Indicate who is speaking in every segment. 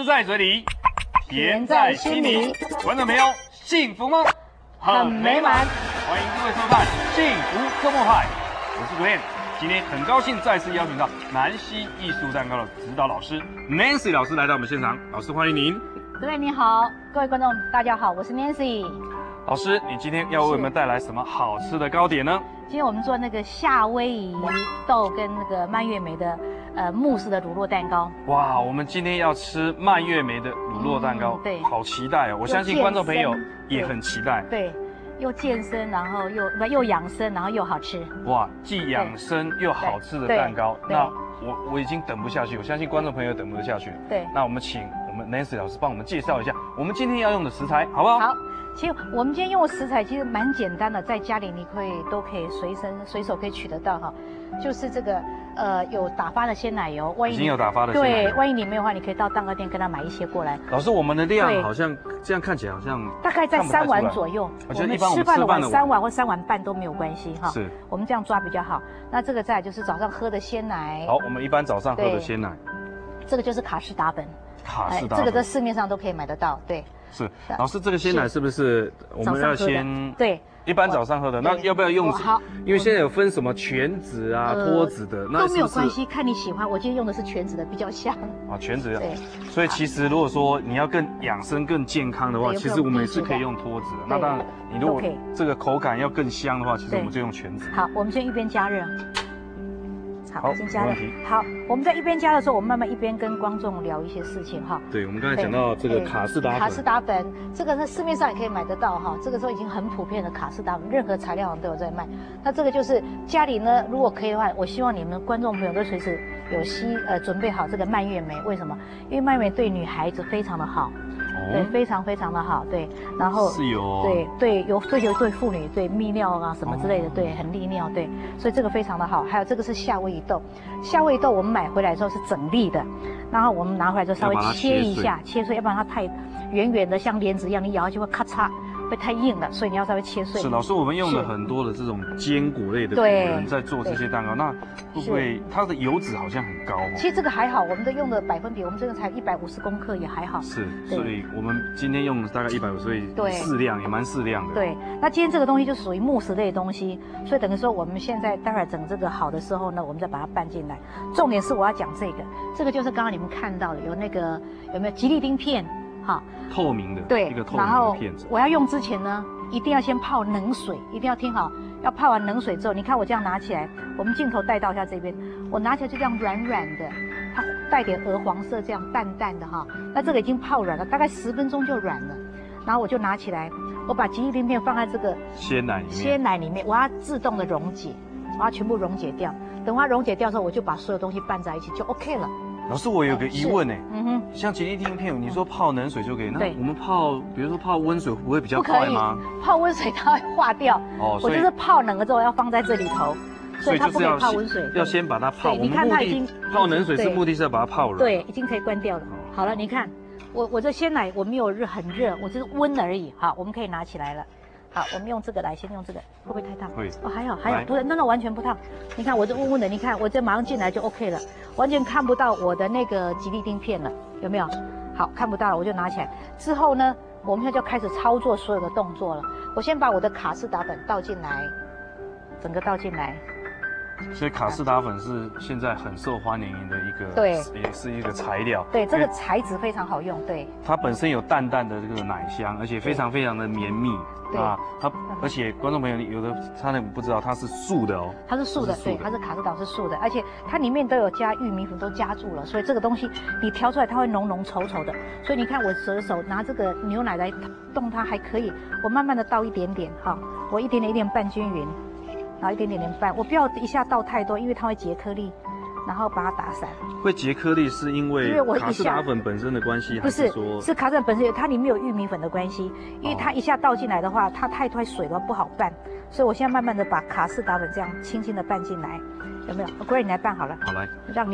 Speaker 1: 在嘴里，甜在心里。观众朋友，幸福吗？很美满。欢迎各位收看《幸福周末派》，我是 Glenn。今天很高兴再次邀请到南西艺术蛋糕的指导老师 Nancy 老师来到我们现场。老师，欢迎您。
Speaker 2: Glenn 你好，各位观众大家好，我是 Nancy。
Speaker 1: 老师，你今天要为我们带来什么好吃的糕点呢？
Speaker 2: 今天我们做那个夏威夷豆跟那个蔓越莓的慕斯的乳酪蛋糕。
Speaker 1: 哇，我们今天要吃蔓越莓的乳酪蛋糕，
Speaker 2: 对，
Speaker 1: 好期待哦！我相信观众朋友也很期待。
Speaker 2: 对，又健身，然后又养生，然后又好吃。
Speaker 1: 哇，既养生又好吃的蛋糕，那我已经等不下去，我相信观众朋友等不下去。对，那我们请我们 Nancy 老师帮我们介绍一下我们今天要用的食材，好不好？好。
Speaker 2: 其实我们今天用的食材其实蛮简单的，在家里你都可以随手可以取得到哈，就是这个有打发的鲜奶油，万一已经
Speaker 1: 有打发的鲜奶油，
Speaker 2: 对，万一你没有的话，你可以到蛋糕店跟他买一些过来。
Speaker 1: 老师，我们的量好像这样看起来好像
Speaker 2: 大概在3碗左右，
Speaker 1: 我们吃饭的
Speaker 2: 碗3碗或3碗半都没有关系哈。
Speaker 1: 是，
Speaker 2: 我们这样抓比较好。那这个再来就是早上喝的鲜奶。
Speaker 1: 好，我们一般早上喝的鲜奶。
Speaker 2: 这个就是卡士达粉。
Speaker 1: 卡士达粉，
Speaker 2: 这个在市面上都可以买得到，对。
Speaker 1: 是，老师，这个鲜奶是不是我们要先
Speaker 2: 对？
Speaker 1: 一般早上喝的，那要不要用？好，因为现在有分什么全脂啊、脱脂的，
Speaker 2: 那都没有关系，看你喜欢。我今天用的是全脂的，比较香。
Speaker 1: 啊，全脂的。对。所以其实如果说你要更养生、更健康的话，其实我们也是可以用脱脂的。那当然，你如果这个口感要更香的话，其实我们就用全脂。
Speaker 2: 好，我们先一边加热。好，先加热。好，我们在一边加的时候，我们慢慢一边跟观众聊一些事情哈。
Speaker 1: 对，我们刚才讲到这个卡士达粉。
Speaker 2: 卡士达粉，这个在市面上也可以买得到哈。这个时候已经很普遍的卡士达粉，任何材料行都有在卖。那这个就是家里呢，如果可以的话，我希望你们观众朋友都随时有准备好这个蔓越莓。为什么？因为蔓越莓对女孩子非常的好。对，非常非常的好，对，然后
Speaker 1: 是有
Speaker 2: 对有追求对妇女对泌尿啊什么之类的，对，很利尿，对，所以这个非常的好。还有这个是夏威夷豆，夏威夷豆我们买回来之后是整粒的，然后我们拿回来之后稍微切一下，切碎，要不然它太圆圆的像莲子一样，你咬下去会咔嚓。会太硬了，所以你要稍微切碎。
Speaker 1: 是老师，我们用了很多的这种坚果类的果仁在做这些蛋糕，那会不会它的油脂好像很高？
Speaker 2: 其实这个还好，我们的用的百分比，我们这个才150公克也还好。
Speaker 1: 是，所以我们今天用大概150，所以适量也蛮适量的。
Speaker 2: 对，那今天这个东西就属于慕斯类的东西，所以等于说我们现在待会儿整这个好的时候呢，我们再把它拌进来。重点是我要讲这个就是刚刚你们看到的有那个有没有吉利丁片？好，
Speaker 1: 透明的，
Speaker 2: 对，
Speaker 1: 一个透明的片子。
Speaker 2: 我要用之前呢，一定要先泡冷水，一定要听好，要泡完冷水之后，你看我这样拿起来，我们镜头带到一下这边，我拿起来就这样软软的，它带点鹅黄色，这样淡淡的哈。那这个已经泡软了，大概10分钟就软了，然后我就拿起来，我把吉利丁片放在这个鲜奶里面，我要自动的溶解，我要全部溶解掉。等它溶解掉之后，我就把所有东西拌在一起，就 OK 了。
Speaker 1: 老师，我有个疑问哎，像吉利丁片，你说泡冷水就可以，那我们比如说泡温水，不会比较快吗？
Speaker 2: 泡温水它会化掉。哦，我就是泡冷了之后要放在这里头，所以它不可以泡温水。
Speaker 1: 要先把它泡。
Speaker 2: 你看它已经
Speaker 1: 泡冷水是目的是要把它泡软。
Speaker 2: 对，已经可以关掉了。好了，你看我这鲜奶我没有很热，我只是温而已。好，我们可以拿起来了。好，我们用这个来，先用这个，会不会太烫？会。哦，还好，不是，那完全不烫。你看我这温温的，你看我这马上进来就 OK 了，完全看不到我的那个吉利丁片了，有没有？好，看不到了，我就拿起来。之后呢，我们现在就开始操作所有的动作了。我先把我的卡士达粉倒进来，整个倒进来。
Speaker 1: 所以卡士达粉是现在很受欢迎的一个，对，也是一个材料。
Speaker 2: 对，这个材质非常好用，对。
Speaker 1: 它本身有淡淡的这个奶香，而且非常非常的绵密。啊，而且观众朋友有的他们不知道它是素的哦，
Speaker 2: 它是素的，对，它是卡士达是素的，而且它里面都有加玉米粉，都加注了，所以这个东西你调出来它会浓浓稠稠的。所以你看我手拿这个牛奶来动它还可以，我慢慢的倒一点点，哈，我一点点拌均匀，然后一点点拌，我不要一下倒太多，因为它会结颗粒。然后把它打散，
Speaker 1: 会结颗粒是因为卡士达粉本身的关系，
Speaker 2: 不是说是卡士达本身它里面有玉米粉的关系，因为它一下倒进来的话，它太多水的话不好拌，所以我现在慢慢的把卡士达粉这样轻轻的拌进来，有没有？Gray 你来拌好了，
Speaker 1: 好来，
Speaker 2: 让你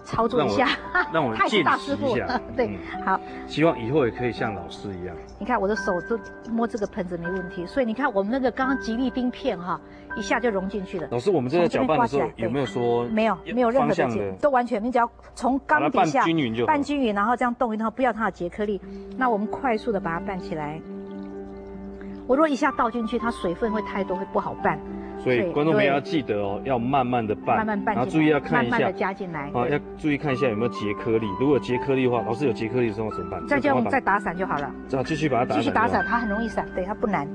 Speaker 2: 操作一下，
Speaker 1: 让我见识一下。
Speaker 2: 对，好，
Speaker 1: 希望以后也可以像老师一样。
Speaker 2: 你看我的手都摸这个盆子没问题，所以你看我们那个刚刚吉利丁片哈，一下就融进去了。
Speaker 1: 老师，我们这个搅拌的时候有没有说
Speaker 2: 没有任何的都完全，你只要从缸底下拌均匀，然后这样动一动，不要它的结颗粒。那我们快速的把它拌起来。我如果一下倒进去，它水分会太多，会不好拌。
Speaker 1: 所以观众朋友要记得哦，要慢慢的拌，然后注意要看一下，
Speaker 2: 慢慢的加进来，
Speaker 1: 要注意看一下有没有结颗粒。如果有结颗粒的话，老师有结颗粒的时候怎么办？
Speaker 2: 再就用再打散就好了。
Speaker 1: 这样继续把它打散。
Speaker 2: 继续打散，它很容易散，对，它不难。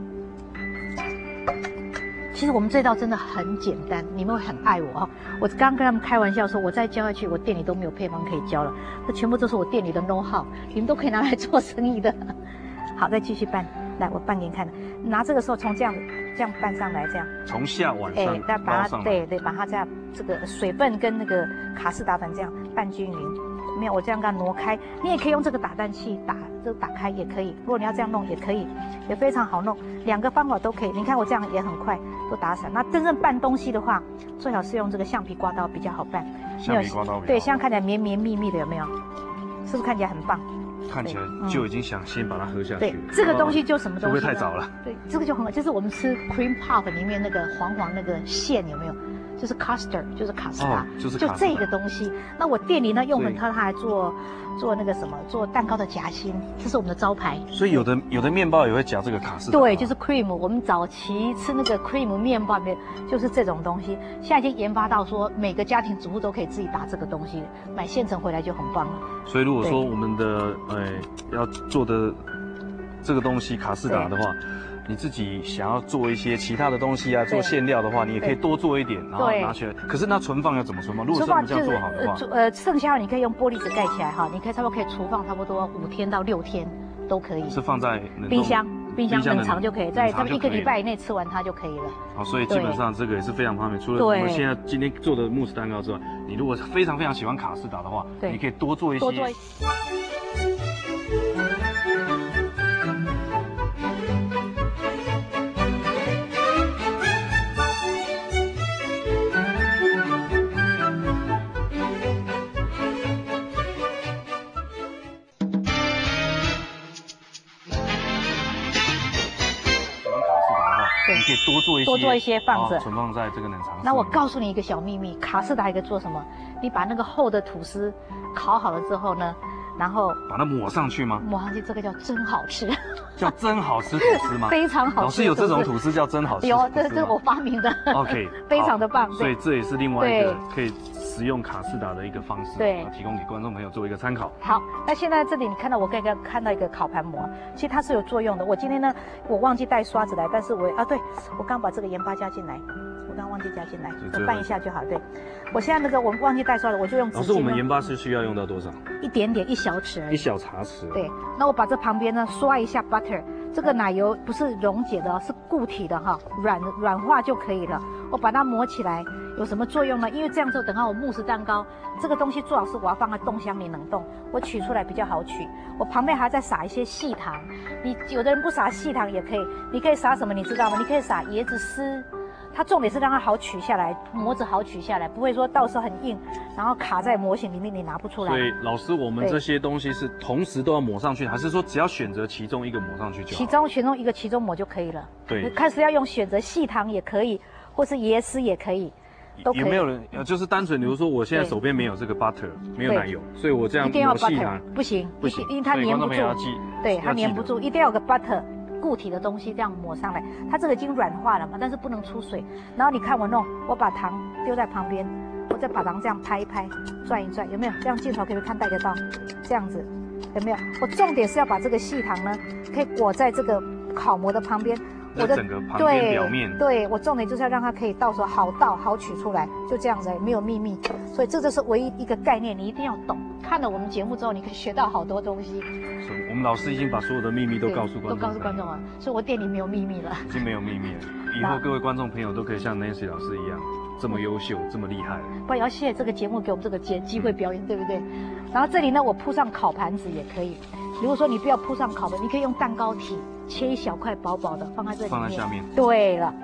Speaker 2: 其实我们这道真的很简单，你们会很爱我哈。我刚刚跟他们开玩笑说，我再教下去，我店里都没有配方可以教了，这全部都是我店里的 know how， 你们都可以拿来做生意的。好，再继续拌。来，我拌给你看。拿这个时候从这样拌上来，这样
Speaker 1: 从下往上，
Speaker 2: 再把它对，把它这样这个水分跟那个卡士达粉这样拌均匀。没有，我这样给它挪开。你也可以用这个打蛋器打开也可以。如果你要这样弄也可以，也非常好弄。两个方法都可以。你看我这样也很快都打散。那真正拌东西的话，最好是用这个橡皮刮刀比较好拌。
Speaker 1: 橡皮刮刀
Speaker 2: 对，这样看起来绵绵密密的，有没有？是不是看起来很棒？
Speaker 1: 看起来就已经想先把它喝下去。
Speaker 2: 对，这个东西就什么东西？
Speaker 1: 会不会太早了？
Speaker 2: 对，这个就很好，就是我们吃 cream puff 里面那个黄那个馅有没有？就是 custard， 就是卡士达，就这个东西。那我店里呢用它来做那个什么，做蛋糕的夹心，这是我们的招牌。
Speaker 1: 所以有的面包也会夹这个卡士达。
Speaker 2: 对，就是 cream。我们早期吃那个 cream 面包里面就是这种东西，现在已经研发到说每个家庭主妇都可以自己打这个东西，买现成回来就很棒了。
Speaker 1: 所以如果说我们的要做的这个东西卡士达的话，你自己想要做一些其他的东西啊，做馅料的话，你也可以多做一点，然后拿起来。可是那存放要怎么存放？如果是我们这样做好的话，
Speaker 2: 剩下的你可以用玻璃纸盖起来哈，你可以差不多可以储放差不多5天到6天都可以。
Speaker 1: 是放在
Speaker 2: 冰箱冷藏就可以，在1个礼拜以内吃完它就可以了。
Speaker 1: 好，所以基本上这个也是非常方便。除了我们现在今天做的慕斯蛋糕之外，你如果非常非常喜欢卡士达的话，你可以多做一些。你可以多做一些放着，存放在这个冷藏室。
Speaker 2: 那我告诉你一个小秘密，卡士达一个做什么？你把那个厚的吐司烤好了之后呢，然后
Speaker 1: 把它抹上去吗？
Speaker 2: 抹上去，这个叫真好吃。
Speaker 1: 叫真好吃吐司吗？
Speaker 2: 非常好吃。
Speaker 1: 老师有这种吐司叫真好吃？
Speaker 2: 有，这是我发明的。
Speaker 1: OK，
Speaker 2: 非常的棒。
Speaker 1: 所以这也是另外一个可以使用卡士达的一个方式，对，提供给观众朋友做一个参考。
Speaker 2: 好，那现在这里你看到我刚刚看到一个烤盘膜，其实它是有作用的。我今天呢，我忘记带刷子来，但是对，我刚把这个盐巴加进来，我刚忘记加进来，拌一下就好。对，我现在那个我忘记带刷子，我就用纸巾。
Speaker 1: 老师，我们盐巴是需要用到多少？
Speaker 2: 一点点，1小匙而已。1
Speaker 1: 小茶匙。
Speaker 2: 对，那我把这旁边呢刷一下 butter。这个奶油不是溶解的，是固体的哈，软化就可以了。我把它磨起来，有什么作用呢？因为这样之后，等到我慕斯蛋糕这个东西做好是我要放在冻箱里冷冻，我取出来比较好取。我旁边还要再撒一些细糖，你有的人不撒细糖也可以，你可以撒什么你知道吗？你可以撒椰子丝。它重点是让它好取下来，模子好取下来，不会说到时候很硬，然后卡在模型里面你拿不出来。
Speaker 1: 所以老师，我们这些东西是同时都要抹上去，还是说只要选择其中一个抹上去就好？
Speaker 2: 其中一个其中抹就可以了。
Speaker 1: 对，
Speaker 2: 开始要用选择细糖也可以，或是椰丝也可以，都可以。
Speaker 1: 有没有人就是单纯，比如说我现在手边没有这个 butter， 没有奶油，所以我这样抹细糖
Speaker 2: 不行，因为它粘不住。对，它粘不住，一定要有个 butter。固体的东西这样抹上来，它这个已经软化了嘛，但是不能出水。然后你看我弄，我把糖丢在旁边，我再把糖这样拍一拍，转一转，有没有？这样镜头可以看带得到，这样子有没有？我重点是要把这个细糖呢，可以裹在这个烤模的旁边，
Speaker 1: 我的整个旁边表面。
Speaker 2: 对，我重点就是要让它可以到时候好取出来，就这样子，没有秘密。所以这就是唯一一个概念，你一定要懂。看了我们节目之后，你可以学到好多东西。
Speaker 1: 我们老师已经把所有的秘密都告诉观众，
Speaker 2: 都告诉观众了，所以我店里没有秘密了，
Speaker 1: 已经没有秘密了。以后各位观众朋友都可以像 Nancy 老师一样这么优秀，这么厉害。
Speaker 2: 不也要谢谢这个节目给我们这个机会表演，对不对？然后这里呢，我铺上烤盘子也可以。如果说你不要铺上烤盘，你可以用蛋糕体切一小块薄薄的放在这里面，
Speaker 1: 放在下面。
Speaker 2: 对了。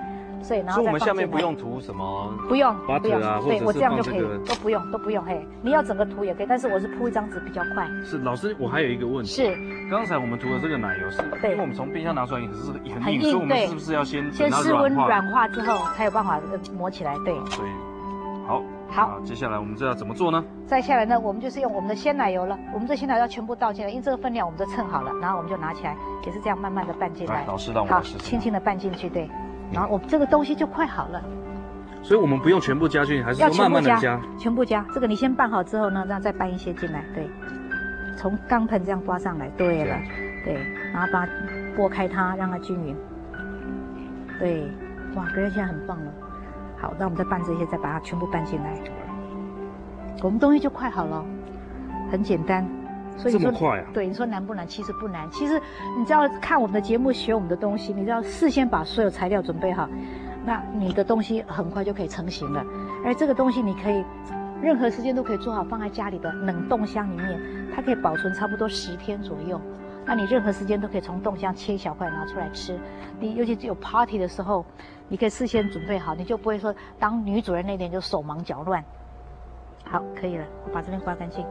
Speaker 2: 所以然后
Speaker 1: 所以我们下面不用涂什么，
Speaker 2: 不用，
Speaker 1: 对，
Speaker 2: 我这样就可以，都不用嘿。你要整个涂也可以，但是我是铺一张纸比较快。
Speaker 1: 是老师，我还有一个问题，
Speaker 2: 是
Speaker 1: 刚才我们涂的这个奶油是，因为我们从冰箱拿出来，可是很硬，所以我们是不是要先
Speaker 2: 室温软化之后才有办法磨起来？对，
Speaker 1: 所以好，接下来我们这要怎么做呢？
Speaker 2: 再下来呢，我们就是用我们的鲜奶油了。我们这鲜奶油要全部倒进来，因为这个分量我们就称好了，然后我们就拿起来，也是这样慢慢的拌进来。
Speaker 1: 老师让我试试。
Speaker 2: 轻轻的拌进去，对。然后我这个东西就快好了。
Speaker 1: 所以我们不用全部加进去，还是说慢慢的加？
Speaker 2: 全部加。这个你先拌好之后呢，这样再拌一些进来，对。从钢盆这样刮上来，对了，对。然后把它拨开它，让它均匀。对，哇，哥现在很棒了。好，那我们再拌这些，再把它全部拌进来，我们东西就快好了，很简单。所以
Speaker 1: 这么快啊？
Speaker 2: 对，你说难不难？其实不难。其实你只要看我们的节目，学我们的东西，你只要事先把所有材料准备好，那你的东西很快就可以成型了。而这个东西你可以任何时间都可以做好，放在家里的冷冻箱里面，它可以保存差不多10天左右。那你任何时间都可以从冻箱切小块拿出来吃。你尤其有 party 的时候，你可以事先准备好，你就不会说当女主人那天就手忙脚乱。好，可以了，我把这边刮干净，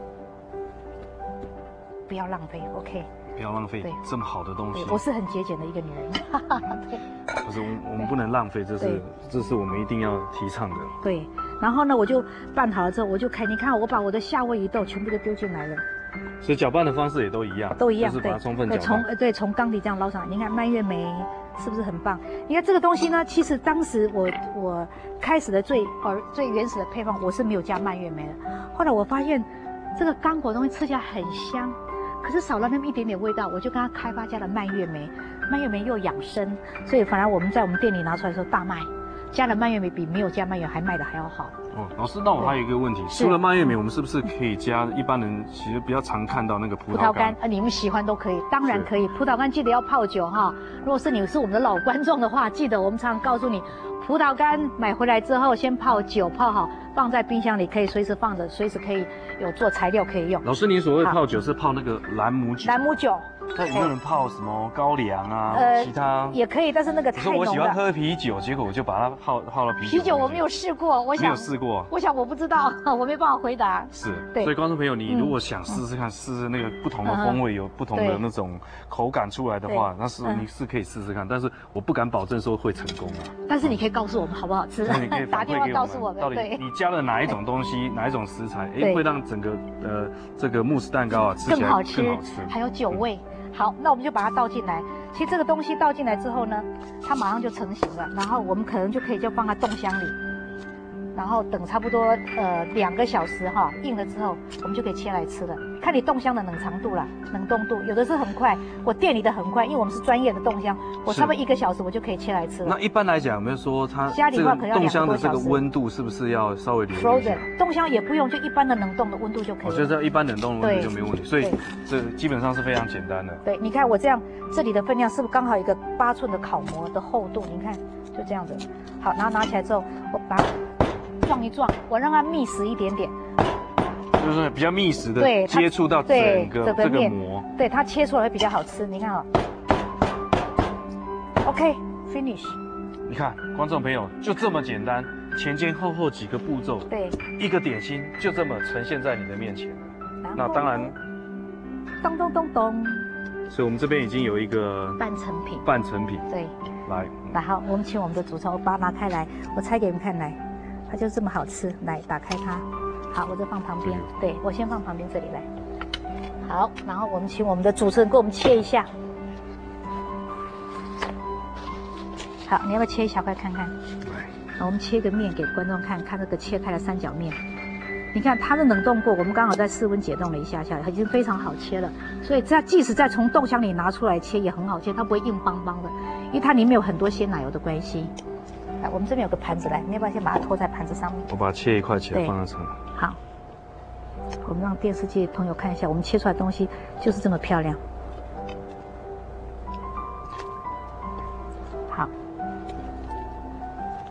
Speaker 2: 不要浪费 ，OK。
Speaker 1: 不要浪费这么好的东西。
Speaker 2: 我是很节俭的一个女人，对。
Speaker 1: 不是，我们不能浪费，这是我们一定要提倡的。
Speaker 2: 对，然后呢，我就拌好了之后，我就你看，我把我的夏威夷豆全部都丢进来了。
Speaker 1: 所以搅拌的方式也都一样，就是把它充分搅
Speaker 2: 拌。从缸底这样捞上来，你看蔓越莓是不是很棒？你看这个东西呢，其实当时我开始的最原始的配方，我是没有加蔓越莓的。后来我发现这个刚果东西吃起来很香，可是少了那么一点点味道，我就跟他开发加了蔓越莓，蔓越莓又养生，所以反而我们在我们店里拿出来的时候大卖。加了蔓越莓比没有加蔓越莓还卖的还要好。
Speaker 1: 哦，老师，那我还有一个问题，除了蔓越莓，我们是不是可以加一般人其实比较常看到那个葡萄干？
Speaker 2: 你们喜欢都可以，当然可以。葡萄干记得要泡酒哈。如果是你是我们的老观众的话，记得我们常常告诉你，葡萄干买回来之后先泡酒，泡好放在冰箱里，可以随时放着，随时可以有做材料可以用。
Speaker 1: 老师，你所谓泡酒是泡那个兰姆酒？
Speaker 2: 兰姆酒。
Speaker 1: 那有没有人泡什么高粱啊？其他
Speaker 2: 也可以，但是那个太浓了。
Speaker 1: 我喜欢喝啤酒，结果我就把它泡了啤酒。
Speaker 2: 啤酒我没有试过，
Speaker 1: 没有试过。
Speaker 2: 我想我不知道，我没办法回答。
Speaker 1: 是，所以观众朋友，你如果想试试看，试试那个不同的风味，有不同的那种口感出来的话，那是你是可以试试看，但是我不敢保证说会成功啊。
Speaker 2: 但是你可以告诉我们好不好吃，
Speaker 1: 你可以打电话告诉我们，到底你加了哪一种东西，哪一种食材，会让整个这个慕斯蛋糕啊吃起来更好吃，
Speaker 2: 还有酒味。好，那我们就把它倒进来。其实这个东西倒进来之后呢，它马上就成型了。然后我们可能就可以放在冻箱里，然后等差不多2个小时哈，硬了之后，我们就可以切来吃了。看你冻箱的冷藏度啦，冷冻度，有的是很快，我店里的很快，因为我们是专业的冻箱，我差不多1个小时我就可以切来吃了。
Speaker 1: 那一般来讲，有没有说它这个冻箱的这个温度是不是要稍微留意一下？
Speaker 2: 冻箱也不用，就一般的冷冻的温度就可以了。
Speaker 1: 我觉得一般冷冻的温度就没问题，所以这基本上是非常简单的。
Speaker 2: 对，你看我这样，这里的分量是不是刚好一个8寸的烤模的厚度？你看，就这样子。好，然后拿起来之后，我把它撞一撞，我让它密实一点点。
Speaker 1: 就是比较密实的接触到整个这个膜，
Speaker 2: 对它切出来会比较好吃。你看哦 ，OK finish。
Speaker 1: 你看，观众朋友就这么简单，前前后后几个步骤，
Speaker 2: 对，
Speaker 1: 一个点心就这么呈现在你的面前了。那当然，
Speaker 2: 咚咚咚咚。
Speaker 1: 所以我们这边已经有一个
Speaker 2: 半成品。
Speaker 1: 半成品，
Speaker 2: 对，
Speaker 1: 来，
Speaker 2: 好，我们请我们的主厨，我把它拿开来，我拆给你们看来，它就这么好吃。来，打开它。好，我就放旁边。对，我先放旁边这里来。好，然后我们请我们的主持人给我们切一下。好，你要不要切一小块看看？好，我们切个面给观众看，看这个切开的三角面。你看它是冷冻过，我们刚好在室温解冻了一下下，已经非常好切了。所以它即使再从冻箱里拿出来切也很好切，它不会硬邦邦的，因为它里面有很多鲜奶油的关系。来，我们这边有个盘子来，你要不要先把它拖在盘子上面？
Speaker 1: 我把它切一块起来放在上面。
Speaker 2: 好，我们让电视机的朋友看一下，我们切出来的东西就是这么漂亮。好，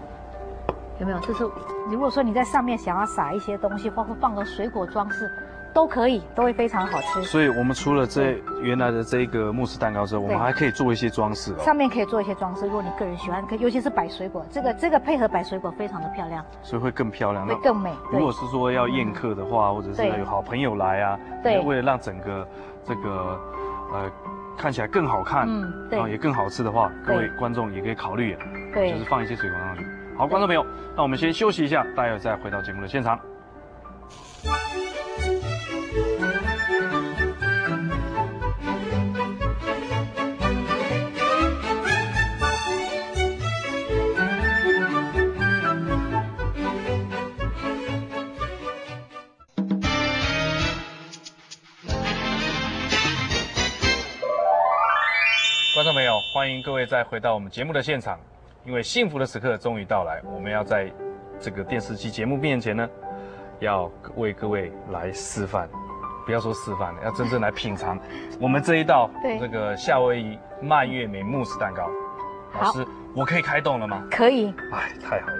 Speaker 2: 有没有？这是如果说你在上面想要撒一些东西，或放个水果装饰， 都可以，都会非常好吃。
Speaker 1: 所以我们除了原来的这个慕斯蛋糕之后，我们还可以做一些装饰哦。
Speaker 2: 上面可以做一些装饰，如果你个人喜欢，尤其是摆水果，这个配合摆水果非常的漂亮，
Speaker 1: 所以会更漂亮，
Speaker 2: 会更美。
Speaker 1: 如果是说要宴客的话，或者是有好朋友来啊，对，为了让整个这个看起来更好看，然后也更好吃的话，各位观众也可以考虑，对，就是放一些水果上去。好，观众朋友，那我们先休息一下，待会再回到节目的现场。观众朋友，欢迎各位再回到我们节目的现场。因为幸福的时刻终于到来，我们要在这个电视机节目面前呢，要为各位来示范，不要说示范了，要真正来品尝我们这一道这个夏威夷蔓越莓慕斯蛋糕。老师，我可以开动了吗？
Speaker 2: 可以。
Speaker 1: 哎，太好了。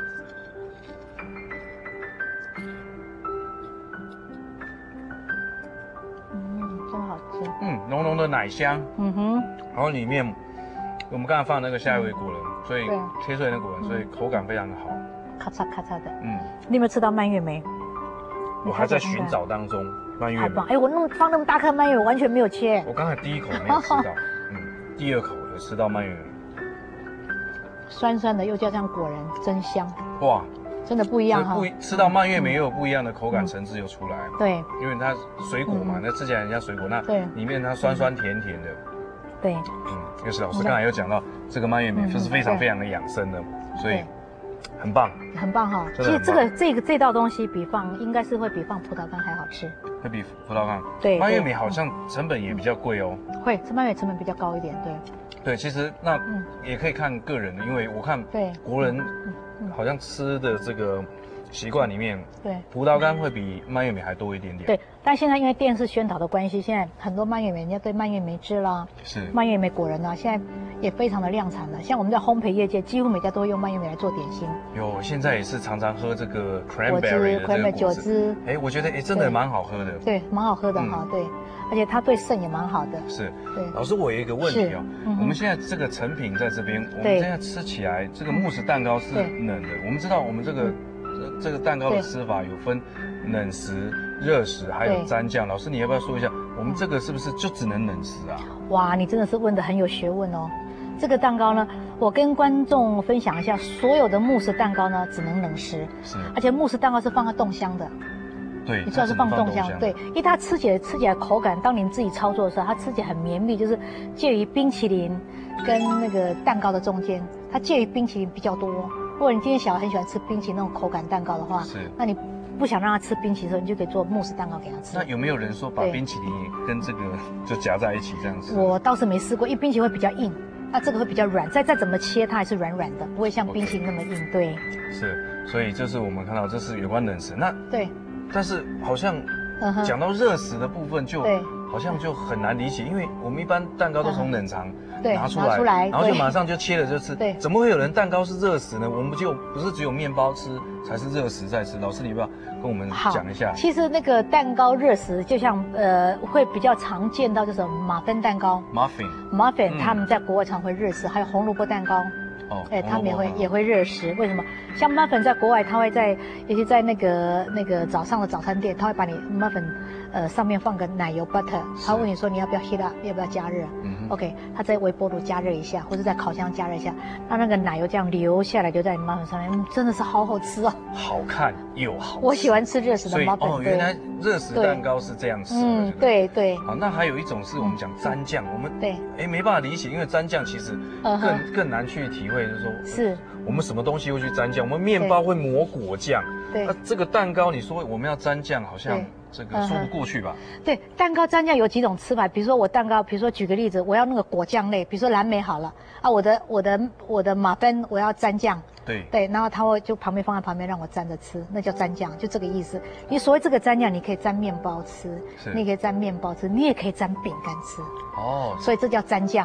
Speaker 2: 真好吃。
Speaker 1: 浓浓的奶香。然后里面我们刚才放那个夏威夷果仁，所以切出来的果仁，所以口感非常的好，
Speaker 2: 咔嚓咔嚓的。你有没有吃到蔓越莓？
Speaker 1: 我还在寻找当中，蔓越莓。
Speaker 2: 哎，我放那么大颗蔓越莓，完全没有切。
Speaker 1: 我刚才第一口没有吃到，第二口有吃到蔓越莓，
Speaker 2: 酸酸的又加上果仁，真香。
Speaker 1: 哇，
Speaker 2: 真的不一样哈。
Speaker 1: 吃到蔓越莓又有不一样的口感层次又出来。
Speaker 2: 对，
Speaker 1: 因为它水果嘛，那吃起来很像水果，那里面它酸酸甜甜的。
Speaker 2: 对，
Speaker 1: 又是老师刚才有讲到这个蔓越莓就是非常非常的养生的，所以很棒，
Speaker 2: 很棒哈。其实这道东西应该是会比放葡萄干还好吃，
Speaker 1: 会比葡萄干。
Speaker 2: 对，
Speaker 1: 蔓越莓好像成本也比较贵哦。
Speaker 2: 会，吃蔓越莓成本比较高一点，对。
Speaker 1: 对，其实那也可以看个人的，因为我看国人好像吃的这个习惯里面，对，葡萄干会比蔓越莓还多一点点。
Speaker 2: 对，但现在因为电视宣导的关系，现在很多蔓越莓，人家对蔓越莓汁啦，是蔓越莓果仁啊，现在也非常的量产了。像我们在烘焙业界，几乎每家都会用蔓越莓来做点心。有，
Speaker 1: 现在也是常常喝这个 cranberry 的这个果汁，我觉得真的蛮好喝的。对，
Speaker 2: 蛮好喝的哈，对，而且它对肾也蛮好的。
Speaker 1: 是，对。老师，我有一个问题哦，我们现在这个成品在这边，我们现在吃起来这个慕斯蛋糕是冷的，我们知道我们这个蛋糕的吃法有分冷食、热食，还有蘸酱。老师，你要不要说一下，我们这个是不是就只能冷食啊？哇，
Speaker 2: 你真的是问得很有学问哦。这个蛋糕呢，我跟观众分享一下，所有的慕斯蛋糕呢只能冷食，是，而且慕斯蛋糕是放在冻箱的。对，你知道是放冻箱，对，因为它吃起来口感，当您自己操作的时候，它吃起来很绵密，就是介于冰淇淋跟那个蛋糕的中间，它介于冰淇淋比较多。如果你今天小孩很喜欢吃冰淇淋那种口感蛋糕的话，那你不想让他吃冰淇淋的时候，你就可以做慕斯蛋糕给他吃。那有没有人说把冰淇淋跟这个就夹在一起这样子？我倒是没试过，因为冰淇淋会比较硬，那这个会比较软，再怎么切它还是软软的，不会像冰淇淋那么硬。对，是，所以就是我们看到这是有关冷食，那对，但是好像讲到热食的部分就好像就很难理解，因为我们一般蛋糕都从冷藏拿出来，然后就马上就切了就吃。对，怎么会有人蛋糕是热食呢？我们不是只有面包吃才是热食在吃。老师，你要不要跟我们讲一下？其实那个蛋糕热食，就像会比较常见到就是马芬蛋糕 ，muffin，他们在国外常会热食，还有红萝卜蛋糕。他们也会热食，为什么？像 muffin 在国外，他会尤其在那个早上的早餐店，他会把你 muffin，上面放个奶油 butter， 他问你说你要不要 heat up， 要不要加热？OK， 他在微波炉加热一下，或者在烤箱加热一下，让那个奶油这样流下来，留在你 muffin 上面，真的是好好吃哦。好看又好吃。我喜欢吃热食的 muffin。原来热食蛋糕是这样吃的。对。好，那还有一种是我们讲蘸酱，我们没办法理解，因为蘸酱其实更难去体会。就是说，是我们什么东西会去沾酱？我们面包会抹果酱，对。那这个蛋糕，你说我们要沾酱，好像这个说不过去吧？对，蛋糕沾酱有几种吃法，比如说我蛋糕，比如说举个例子，我要那个果酱类，比如说蓝莓好了啊，我的马芬我要沾酱，对，然后他会就旁边放在旁边让我沾着吃，那叫沾酱，就这个意思。你所谓这个沾酱，你可以沾面包吃，你也可以沾面包吃，你也可以沾饼干吃，哦，所以这叫沾酱。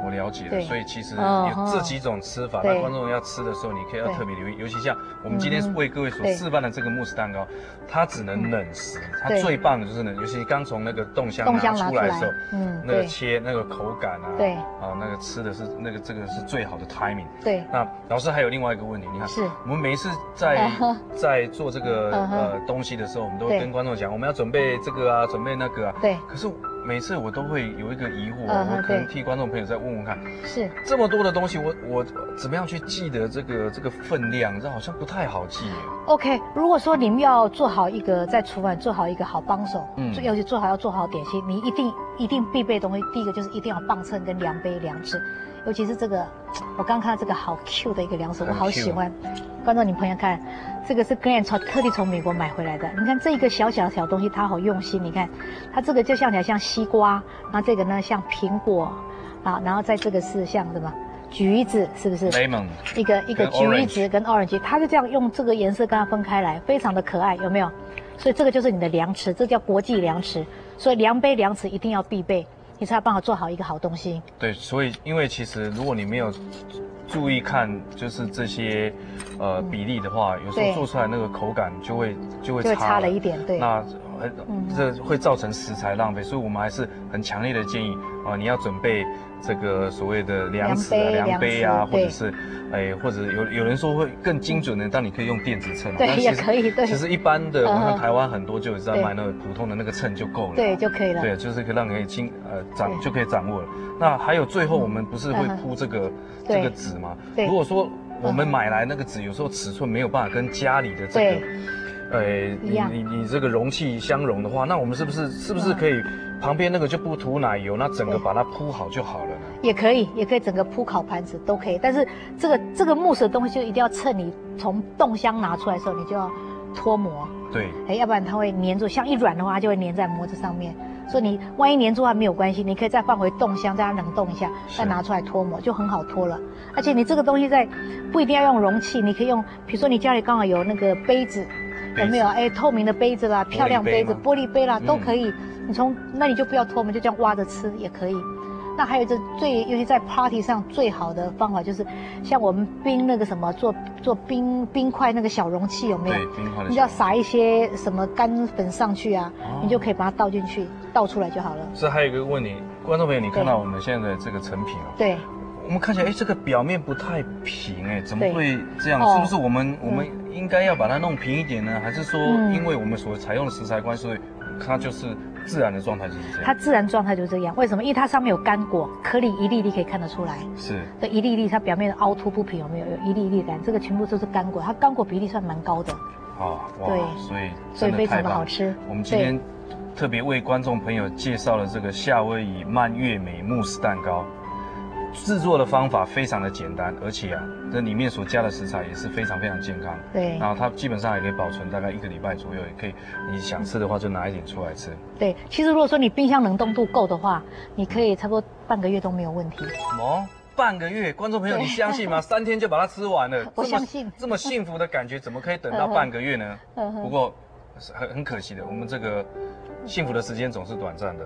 Speaker 1: 我了解了。所以其实有这几种吃法，那观众要吃的时候，你可以要特别留意，尤其像我们今天为各位所示范的这个慕斯蛋糕，它只能冷食，它最棒的就是冷，尤其刚从那个冻箱拿出来的时候，那个切那个口感啊，对啊，那个吃的是那个这个是最好的 timing。对，那老师还有另外一个问题，你看，是我们每一次在做这个东西的时候，我们都会跟观众讲，我们要准备这个啊，准备那个啊，对，可是每次我都会有一个疑惑，我可能替观众朋友再问问看，是这么多的东西，我怎么样去记得这个分量？这好像不太好记。
Speaker 2: OK， 如果说你们要做好一个在厨房做好一个好帮手，尤其要做好点心，你一定必备的东西，第一个就是一定要磅秤跟量杯量尺，尤其是这个，我刚看到这个好 Q 的一个量尺，我好喜欢。观众你朋友看，这个是 Glenn 特地从美国买回来的。你看这一个小东西，它好用心。你看，它这个就像起来像西瓜，然后这个呢像苹果，啊，然后在这个是像什么橘子，是不是
Speaker 1: ？Lemon。
Speaker 2: 一个橘子跟 orange， 它就这样用这个颜色跟它分开来，非常的可爱，有没有？所以这个就是你的量尺，这叫国际量尺。所以量杯量尺一定要必备，你才有办法做好一个好东西。
Speaker 1: 对，所以因为其实如果你没有注意看，就是这些比例的话，有时候做出来那个口感就会
Speaker 2: 差了一点，对。
Speaker 1: 那这会造成食材浪费，所以我们还是很强烈的建议啊，你要准备这个所谓的量尺啊、量杯啊，或者是或者有人说会更精准的，但你可以用电子秤，
Speaker 2: 对，也可以，对。
Speaker 1: 其实一般的，我看台湾很多就有在卖那个普通的那个秤就够了，
Speaker 2: 对，就可以了。
Speaker 1: 对，就是可以让你就可以掌握了。那还有最后我们不是会铺这个纸吗？如果说我们买来那个纸，有时候尺寸没有办法跟家里的这个。你这个容器相容的话，那我们是不是可以旁边那个就不涂奶油，那整个把它铺好就好了呢？
Speaker 2: 也可以整个铺烤盘子都可以。但是这个慕斯的东西就一定要趁你从冻箱拿出来的时候，你就要脱模。对，要不然它会粘住，像一软的话，它就会粘在模子上面。所以你万一粘住它没有关系，你可以再放回冻箱，再冷冻一下，再拿出来脱模，就很好脱了。而且你这个东西不一定要用容器，你可以用，比如说你家里刚好有那个杯子。有没有透明的杯子啦，漂亮杯子、玻璃杯啦，都可以。那你就不要脱模，就这样挖着吃也可以。那还有尤其在 party 上最好的方法就是，像我们冰那个什么做冰块那个小容器有没有？对，冰块。你只要撒一些什么干粉上去啊，你就可以把它倒进去，倒出来就好了。
Speaker 1: 是还有一个问题，观众朋友，你看到我们现在的这个成品哦？
Speaker 2: 对。
Speaker 1: 我们看起来，这个表面不太平，怎么会这样？是不是我们应该要把它弄平一点呢？还是说，因为我们所采用的食材关系，所以它就是自然的状态就是这样？
Speaker 2: 它自然状态就是这样。为什么？因为它上面有干果，颗粒一粒粒可以看得出来。是。这一粒粒它表面的凹凸不平有没有？有一粒粒感，这个全部都是干果，它干果比例算蛮高的。哇，对，所以非常的好吃。
Speaker 1: 我们今天特别为观众朋友介绍了这个夏威夷蔓越莓慕斯蛋糕。制作的方法非常的简单，而且这里面所加的食材也是非常非常健康。对，然后它基本上也可以保存大概1个礼拜左右，也可以你想吃的话就拿一点出来吃。
Speaker 2: 对，其实如果说你冰箱冷冻度够的话，你可以差不多半个月都没有问题。
Speaker 1: 什么？半个月？观众朋友，你相信吗？3天就把它吃完了，
Speaker 2: 我相信。
Speaker 1: 这么幸福的感觉，怎么可以等到半个月呢？不过很可惜的，我们这个幸福的时间总是短暂的，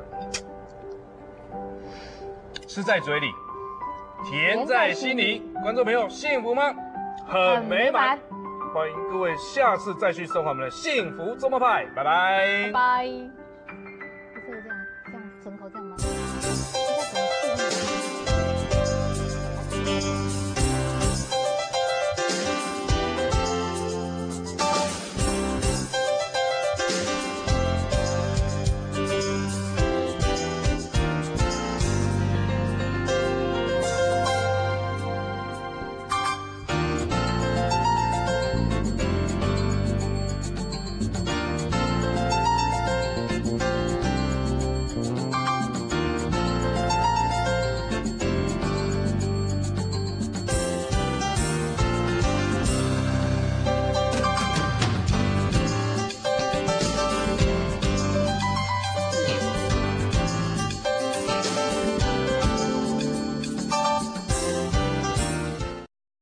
Speaker 1: 吃在嘴里。甜在心里，观众朋友幸福吗？很美满。欢迎各位下次再去收看我们的幸福周末派，拜拜。
Speaker 2: 拜。